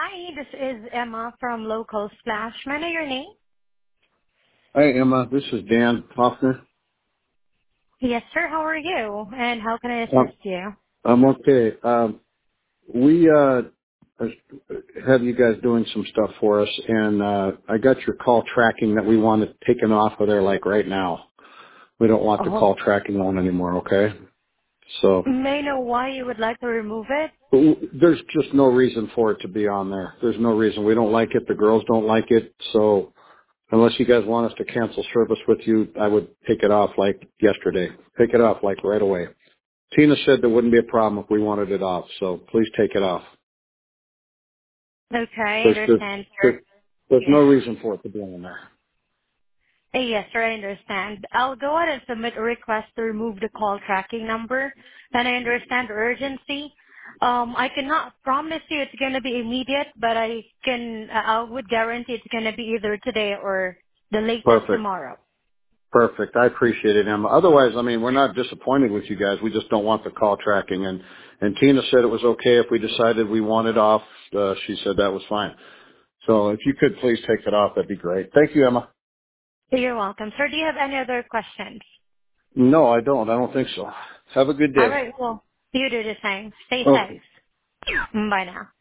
Hi, this is Emma from Local Splash. May I know your name? Hi, Emma. This is Dan Hoffner. Yes, sir. How are you? And how can I Um, assist you? I'm okay. We have you guys doing some stuff for us, and I got your call tracking that we want it taken off of there like right now. We don't want the Oh, call tracking on anymore, okay? So may I know why you would like to remove it? there's just no reason for it to be on there. There's no reason. We don't like it. The girls don't like it. So unless you guys want us to cancel service with you, I would take it off like yesterday. Take it off like right away. Tina said there wouldn't be a problem if we wanted it off, so please take it off. Okay, I There's there's understand, sir. there's, there's no reason for it to be in there. Yes, sir, I understand. I'll go ahead and submit a request to remove the call tracking number. And I understand the urgency. I cannot promise you it's going to be immediate, but I would guarantee it's going to be either today or the latest Perfect. tomorrow. Perfect. I appreciate it, Emma. Otherwise, I mean, we're not disappointed with you guys. We just don't want the call tracking. And Tina said it was okay if we decided we wanted off. She said that was fine. So if you could please take it off, that'd be great. Thank you, Emma. You're welcome. Sir, do you have any other questions? No, I don't. I don't think so. Have a good All day. right. Well, you do the same. Stay Okay. safe. Bye now.